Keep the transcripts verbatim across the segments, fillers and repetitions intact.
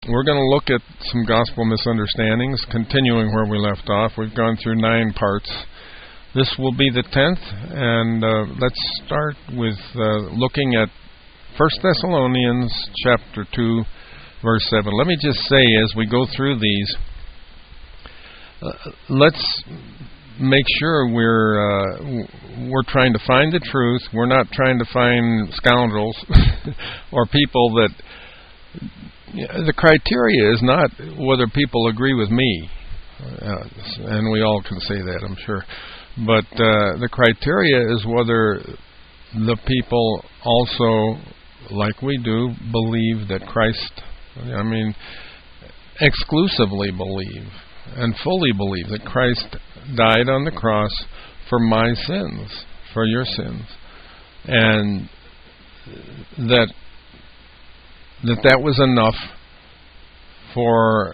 We're going to look at some gospel misunderstandings, continuing where we left off. We've gone through nine parts. This will be the tenth, and uh, let's start with uh, looking at First Thessalonians chapter two, verse seven. Let me just say, as we go through these, uh, let's make sure we're uh, we're trying to find the truth. We're not trying to find scoundrels or people that... The criteria is not whether people agree with me, uh, and we all can say that, I'm sure. But uh, the criteria is whether the people also, like we do, believe that Christ, I mean, exclusively believe and fully believe that Christ died on the cross for my sins, for your sins, and that that that was enough for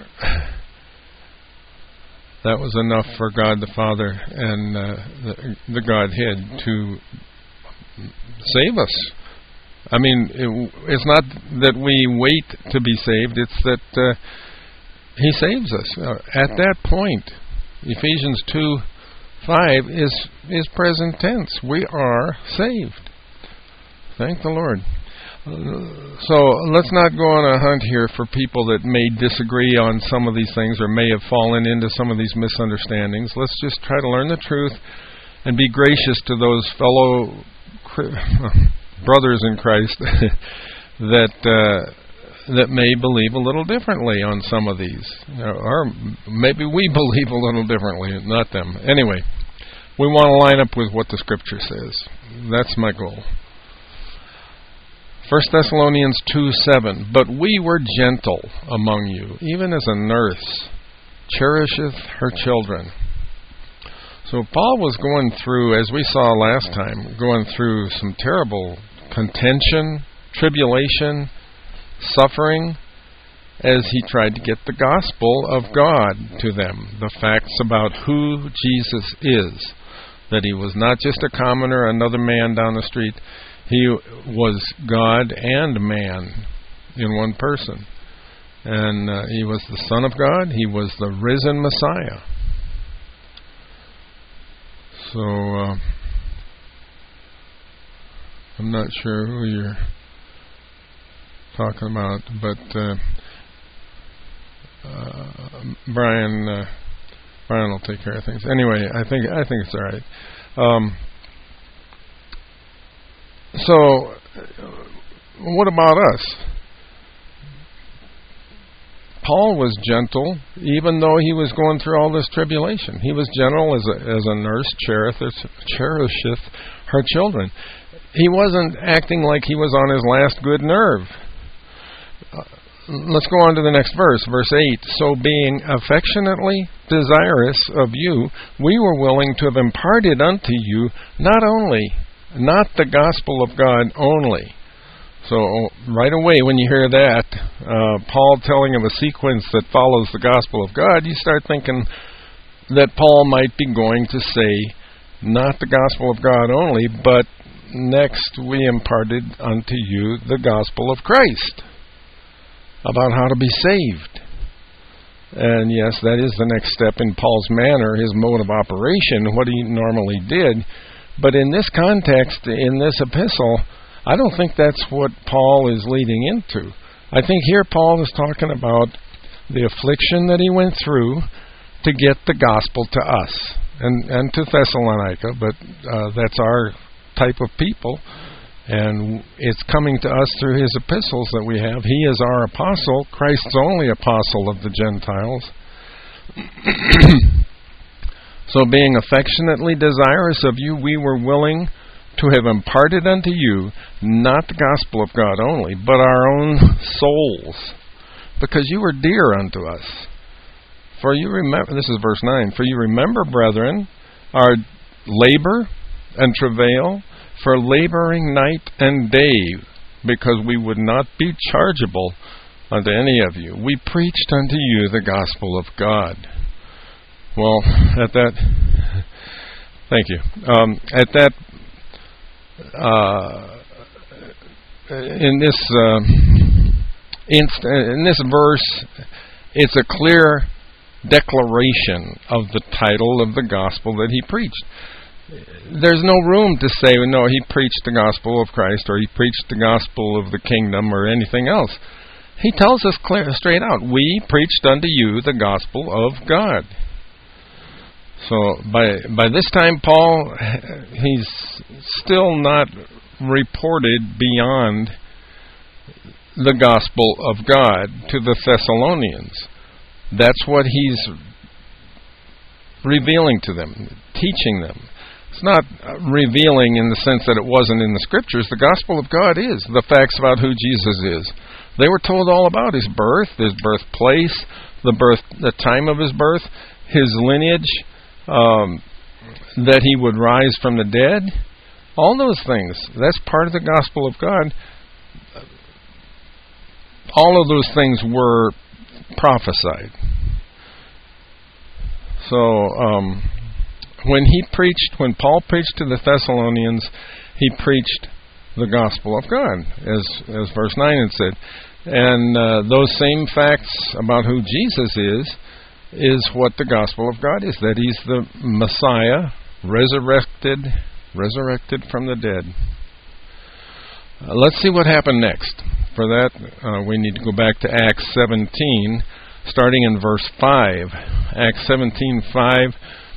that was enough for God the Father and uh, the, the Godhead to save us. I mean, it, it's not that we wait to be saved, it's that uh, He saves us. Uh, at that point, Ephesians two five is, is present tense. We are saved. Thank the Lord. So let's not go on a hunt here for people that may disagree on some of these things or may have fallen into some of these misunderstandings. Let's just try to learn the truth and be gracious to those fellow brothers in Christ that uh, that may believe a little differently on some of these. Or maybe we believe a little differently, not them. Anyway, we want to line up with what the Scripture says. That's my goal. First Thessalonians two seven, but we were gentle among you, even as a nurse cherisheth her children. So Paul was going through, as we saw last time, going through some terrible contention, tribulation, suffering, as he tried to get the gospel of God to them, the facts about who Jesus is, that he was not just a commoner, another man down the street. He was God and man in one person. And uh, he was the Son of God. He was the risen Messiah. So, uh, I'm not sure who you're talking about, but uh, uh, Brian uh, Brian will take care of things. Anyway, I think I think it's all right. Um, So, what about us? Paul was gentle, even though he was going through all this tribulation. He was gentle as a, as a nurse cherisheth, cherisheth her children. He wasn't acting like he was on his last good nerve. Uh, let's go on to the next verse, verse eight. So being affectionately desirous of you, we were willing to have imparted unto you not only Not the gospel of God only. So right away when you hear that, uh, Paul telling of a sequence that follows the gospel of God, you start thinking that Paul might be going to say, not the gospel of God only, but next we imparted unto you the gospel of Christ, about how to be saved. And yes, that is the next step in Paul's manner, his mode of operation, what he normally did. But in this context, in this epistle, I don't think that's what Paul is leading into. I think here Paul is talking about the affliction that he went through to get the gospel to us and, and to Thessalonica, but uh, that's our type of people, and it's coming to us through his epistles that we have. He is our apostle, Christ's only apostle of the Gentiles. So being affectionately desirous of you, we were willing to have imparted unto you not the gospel of God only, but our own souls, because you were dear unto us. For you remember, this is verse nine, for you remember, brethren, our labor and travail, for laboring night and day, because we would not be chargeable unto any of you. We preached unto you the gospel of God. Well, at that, thank you. Um, at that, uh, in this uh, In, in this verse, it's a clear declaration of the title of the gospel that he preached. There's no room to say, no, he preached the gospel of Christ, or he preached the gospel of the kingdom, or anything else. He tells us clear, straight out, we preached unto you the gospel of God. So by by this time, Paul, he's still not reported beyond the gospel of God to the Thessalonians. That's what he's revealing to them, teaching them. It's not revealing in the sense that it wasn't in the Scriptures. The gospel of God is the facts about who Jesus is. They were told all about his birth, his birthplace, the birth, the time of his birth, his lineage, um, that he would rise from the dead. All those things. That's part of the gospel of God. All of those things were prophesied. So, um, when he preached, when Paul preached to the Thessalonians, he preached the gospel of God, as as verse nine had said. And uh, those same facts about who Jesus is, is what the gospel of God is, that he's the Messiah, resurrected, resurrected from the dead. Uh, let's see what happened next. For that, uh, we need to go back to Acts seventeen, starting in verse five. Acts seventeen five.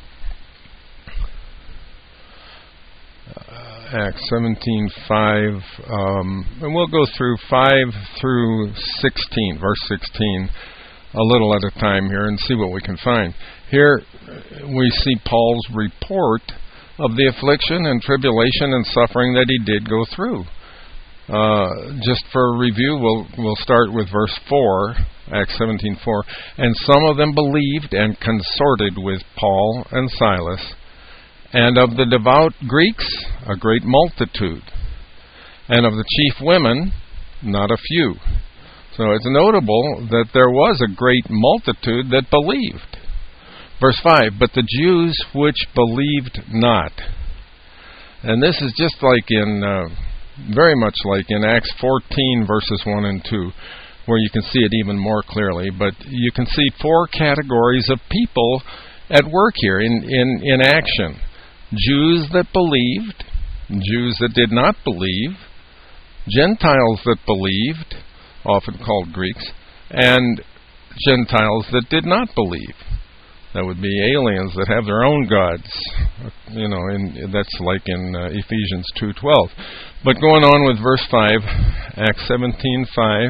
Acts seventeen five, um, and we'll go through five through sixteen, verse sixteen, a little at a time here, and see what we can find. Here we see Paul's report of the affliction and tribulation and suffering that he did go through. Uh, just for review, we'll we'll start with verse four, Acts seventeen four. And some of them believed and consorted with Paul and Silas, and of the devout Greeks a great multitude, and of the chief women not a few. So it's notable that there was a great multitude that believed. Verse five, but the Jews which believed not. And this is just like in, uh, very much like in Acts fourteen, verses one and two, where you can see it even more clearly. But you can see four categories of people at work here in, in, in action. Jews that believed, Jews that did not believe, Gentiles that believed, often called Greeks, and Gentiles that did not believe. That would be aliens that have their own gods. You know, in, that's like in uh, Ephesians two twelve. But going on with verse five, Acts seventeen five.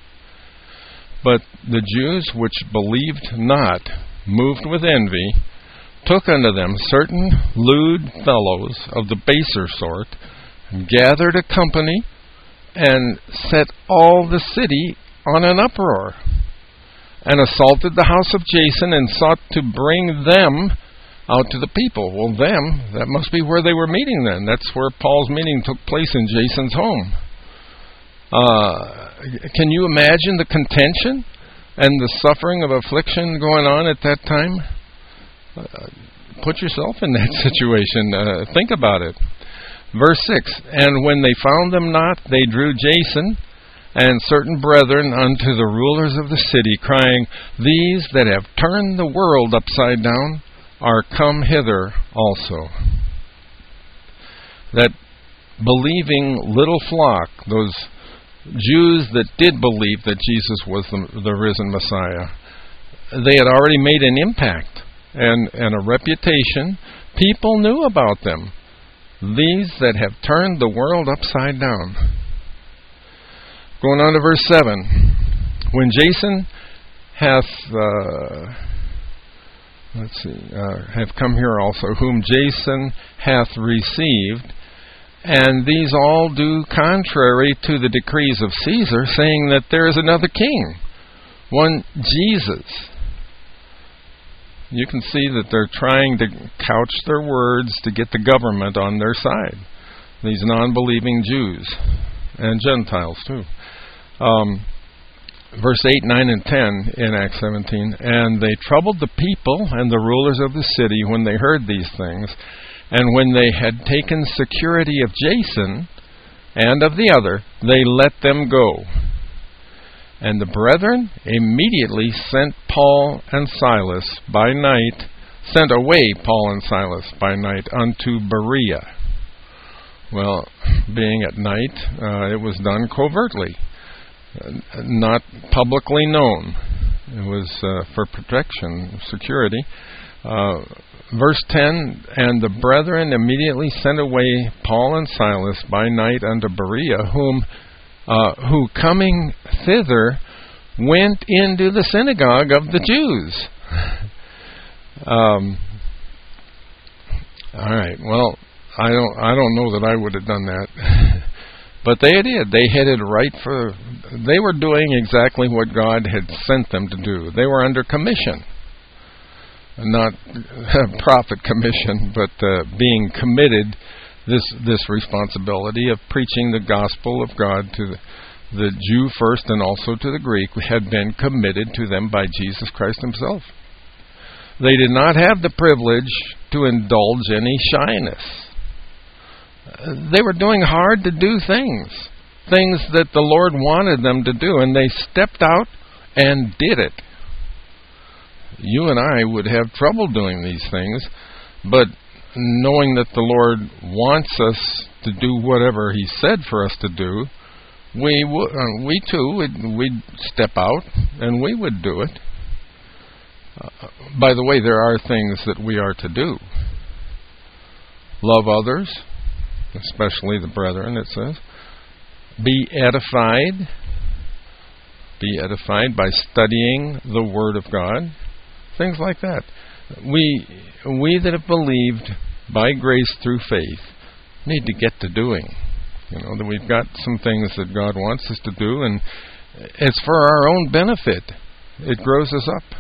But the Jews which believed not, moved with envy, took unto them certain lewd fellows of the baser sort, and gathered a company, and set all the city on an uproar, and assaulted the house of Jason, and sought to bring them out to the people. Well, them, that must be where they were meeting then. That's where Paul's meeting took place, in Jason's home. Uh, can you imagine the contention and the suffering of affliction going on at that time? Uh, put yourself in that situation. Uh, think about it. Verse six, and when they found them not, they drew Jason and certain brethren unto the rulers of the city, crying, these that have turned the world upside down are come hither also. That believing little flock, those Jews that did believe that Jesus was the, the risen Messiah, they had already made an impact and, and a reputation. People knew about them. These that have turned the world upside down. Going on to verse seven. When Jason hath, uh, let's see, uh, have come here also, whom Jason hath received, and these all do contrary to the decrees of Caesar, saying that there is another king, one Jesus. You can see that they're trying to couch their words to get the government on their side. These non-believing Jews and Gentiles too. Um, verse eight, nine, and ten in Acts seventeen. And they troubled the people and the rulers of the city when they heard these things. And when they had taken security of Jason and of the other, they let them go. And the brethren immediately sent Paul and Silas by night, sent away Paul and Silas by night unto Berea. Well, being at night, uh, it was done covertly, uh, not publicly known. It was uh, for protection, security. Uh, verse ten, and the brethren immediately sent away Paul and Silas by night unto Berea, whom uh, who coming thither went into the synagogue of the Jews. um, all right, well, I don't I don't know that I would have done that. But they did. They headed right for... They were doing exactly what God had sent them to do. They were under commission. Not prophet commission, but uh, being committed this this responsibility of preaching the gospel of God to the, the Jew first and also to the Greek had been committed to them by Jesus Christ himself. They did not have the privilege to indulge any shyness. They were doing hard to do things, things that the Lord wanted them to do, and they stepped out and did it. You and I would have trouble doing these things, but knowing that the Lord wants us to do whatever He said for us to do, we would, uh, we too would we'd step out and we would do it. Uh, by the way, there are things that we are to do. Love others, especially the brethren, it says. Be edified. Be edified by studying the Word of God. Things like that. We we that have believed by grace through faith need to get to doing. You know, that we've got some things that God wants us to do, and it's for our own benefit. It grows us up.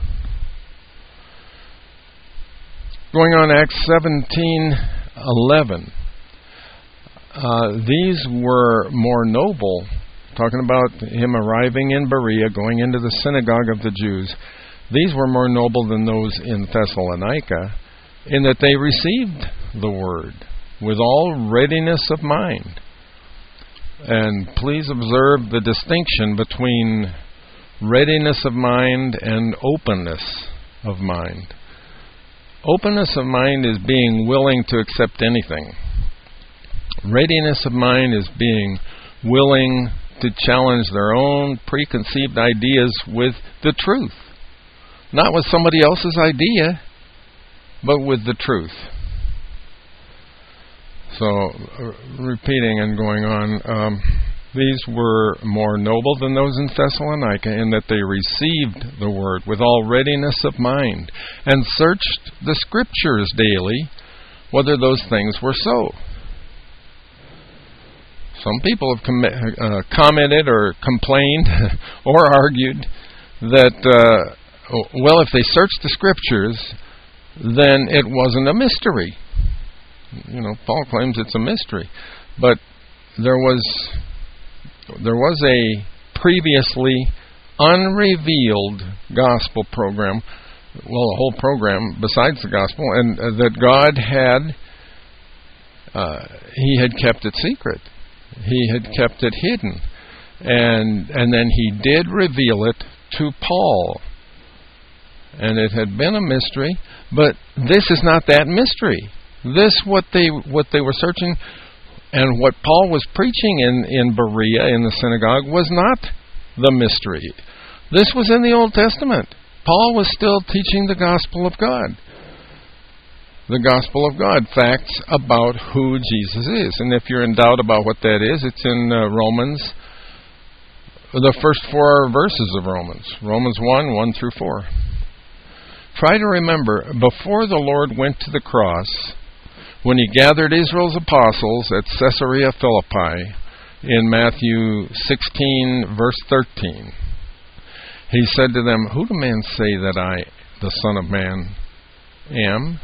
Going on, Acts seventeen eleven. Uh, these were more noble, talking about him arriving in Berea, going into the synagogue of the Jews. These were more noble than those in Thessalonica, in that they received the word with all readiness of mind. And please observe the distinction between readiness of mind and openness of mind. Openness of mind is being willing to accept anything. Readiness of mind is being willing to challenge their own preconceived ideas with the truth. Not with somebody else's idea, but with the truth. So, uh, repeating and going on, um, these were more noble than those in Thessalonica in that they received the word with all readiness of mind and searched the Scriptures daily whether those things were so. Some people have com- uh, commented or complained or argued that, uh, well, if they searched the Scriptures, then it wasn't a mystery. You know, Paul claims it's a mystery. But there was there was a previously unrevealed gospel program, well, a whole program besides the gospel, and uh, that God had, uh, He had kept it secret. He had kept it hidden. And and then He did reveal it to Paul. And it had been a mystery, but this is not that mystery. This, what they what they were searching, and what Paul was preaching in, in Berea, in the synagogue, was not the mystery. This was in the Old Testament. Paul was still teaching the gospel of God. The gospel of God, facts about who Jesus is. And if you're in doubt about what that is, it's in uh, Romans, the first four verses of Romans. Romans one, one through four. Try to remember, before the Lord went to the cross, when He gathered Israel's apostles at Caesarea Philippi, in Matthew sixteen, verse thirteen, He said to them, "Who do men say that I, the Son of Man, am?"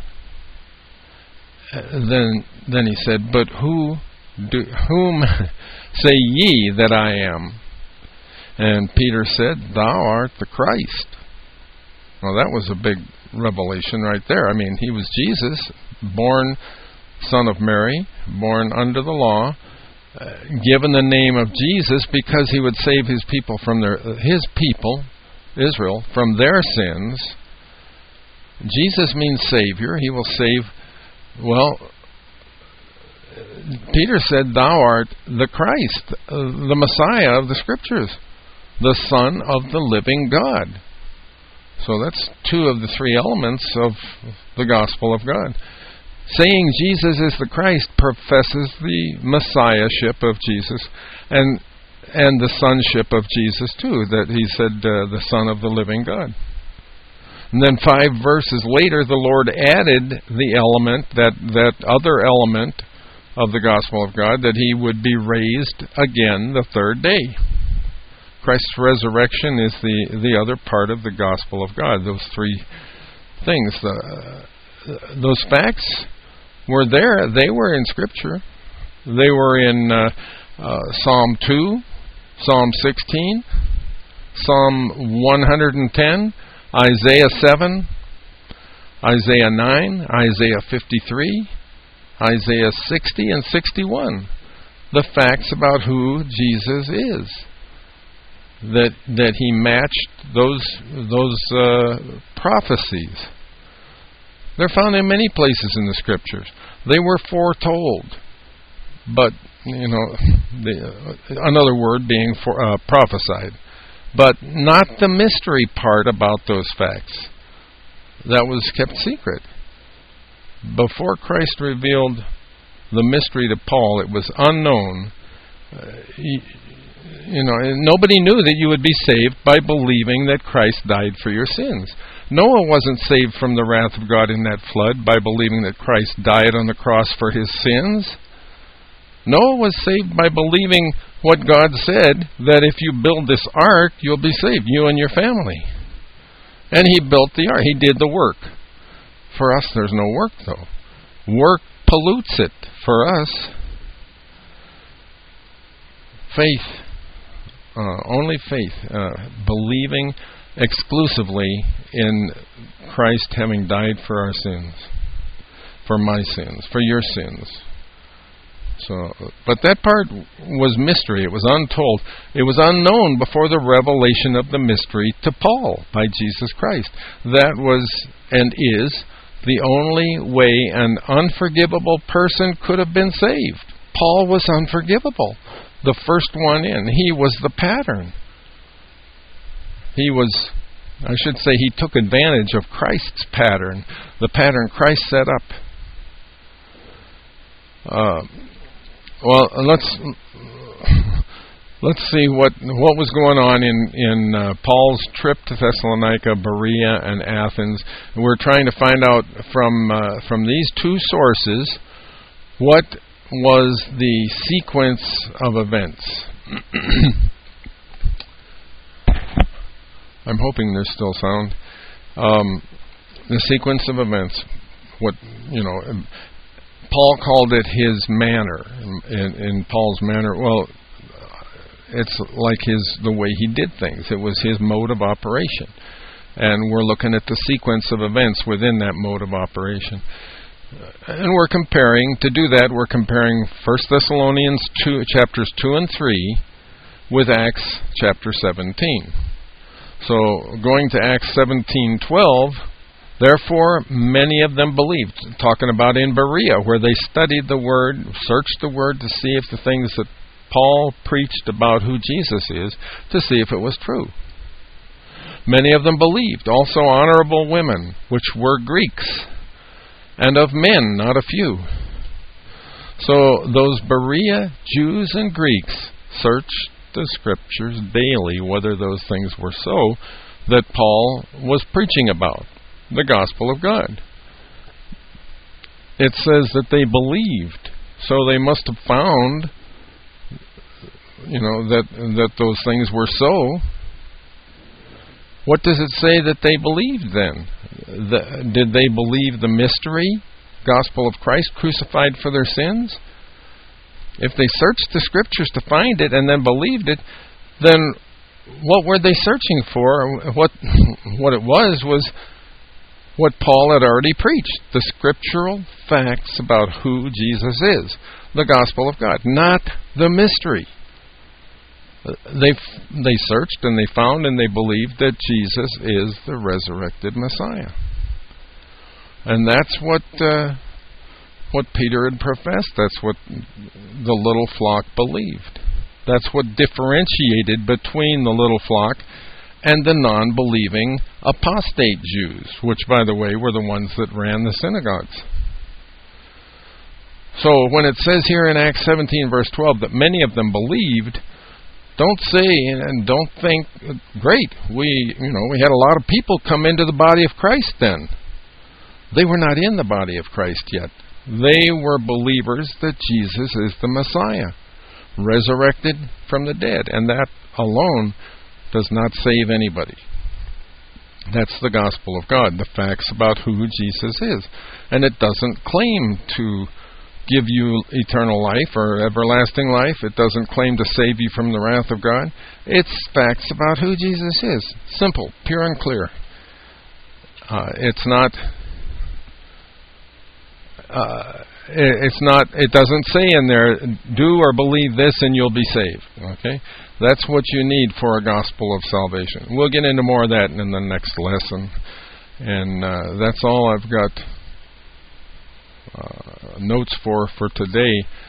Then, then He said, "But who do, whom say ye that I am?" And Peter said, "Thou art the Christ." Well, that was a big revelation right there. I mean, He was Jesus, born Son of Mary, born under the law, uh, given the name of Jesus because he would save his people from their his people, Israel, from their sins. Jesus means Savior. He will save. Well, Peter said, "Thou art the Christ, uh, the Messiah of the Scriptures, the Son of the living God." So that's two of the three elements of the gospel of God. Saying Jesus is the Christ professes the Messiahship of Jesus and and the sonship of Jesus too, that he said uh, the Son of the living God. And then five verses later, the Lord added the element, that, that other element of the gospel of God, that he would be raised again the third day. Christ's resurrection is the, the other part of the gospel of God. Those three things, the, uh, those facts were there. They were in Scripture. They were in uh, uh, Psalm two, Psalm sixteen, Psalm one hundred ten, Isaiah seven, Isaiah nine, Isaiah fifty-three, Isaiah sixty and sixty-one. The facts about who Jesus is. That that he matched those those uh, prophecies. They're found in many places in the Scriptures. They were foretold, but you know, the, uh, another word being for, uh, prophesied, but not the mystery part about those facts. That was kept secret. Before Christ revealed the mystery to Paul, it was unknown. Uh, he, You know, nobody knew that you would be saved by believing that Christ died for your sins. Noah wasn't saved from the wrath of God in that flood by believing that Christ died on the cross for his sins. Noah was saved by believing what God said, that if you build this ark, you'll be saved, you and your family. And he built the ark. He did the work. For us, there's no work, though. Work pollutes it for us. Faith. Uh, only faith, uh, believing exclusively in Christ having died for our sins, for my sins, for your sins. So, but that part was mystery. It was untold. It was unknown before the revelation of the mystery to Paul by Jesus Christ. That was and is the only way an unforgivable person could have been saved. Paul was unforgivable. The first one in. He was the pattern. He was, I should say, he took advantage of Christ's pattern, the pattern Christ set up. Uh, well, let's let's see what what was going on in in uh, Paul's trip to Thessalonica, Berea, and Athens. We're trying to find out from uh, from these two sources what was the sequence of events. I'm hoping there's still sound. Um, the sequence of events. What you know, Paul called it his manner. In, in Paul's manner, well, it's like his the way he did things. It was his mode of operation, and we're looking at the sequence of events within that mode of operation. And we're comparing, to do that, we're comparing First Thessalonians two, chapters two and three with Acts chapter seventeen. So, going to Acts seventeen twelve, therefore many of them believed, talking about in Berea, where they studied the Word, searched the Word to see if the things that Paul preached about who Jesus is, to see if it was true. Many of them believed, also honorable women, which were Greeks, and of men, not a few. So those Berea Jews and Greeks searched the Scriptures daily whether those things were so that Paul was preaching about, the gospel of God. It says that they believed, so they must have found, you know, that that those things were so. What does it say that they believed then? The, did they believe the mystery, gospel of Christ crucified for their sins? If they searched the Scriptures to find it and then believed it, then what were they searching for? What what it was was what Paul had already preached, the scriptural facts about who Jesus is, the gospel of God, not the mystery. They they searched and they found and they believed that Jesus is the resurrected Messiah. And that's what uh, what Peter had professed. That's what the little flock believed. That's what differentiated between the little flock and the non-believing apostate Jews, which, by the way, were the ones that ran the synagogues. So when it says here in Acts seventeen, verse twelve, that many of them believed, don't say and don't think, great, we, you know, we had a lot of people come into the body of Christ then. They were not in the body of Christ yet. They were believers that Jesus is the Messiah, resurrected from the dead, and that alone does not save anybody. That's the gospel of God, the facts about who Jesus is. And it doesn't claim to give you eternal life or everlasting life. It doesn't claim to save you from the wrath of God. It's facts about who Jesus is. Simple, pure and clear. Uh, it's not... Uh, it's not. It doesn't say in there, do or believe this and you'll be saved. Okay? That's what you need for a gospel of salvation. We'll get into more of that in the next lesson. And uh, that's all I've got uh, notes for for today.